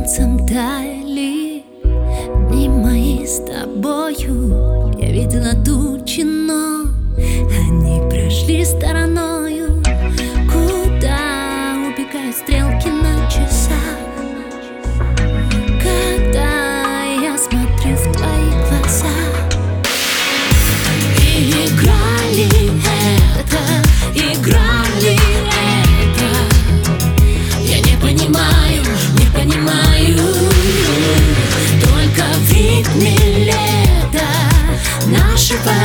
солнцем таяли дни мои с тобою. Я видела тучи, но они прошли стороною. Куда убегают стрелки на часах, когда я смотрю в твои глаза? И игра ли это, игра ли это? Я не понимаю, не понимаю. Только в ритме лета нашего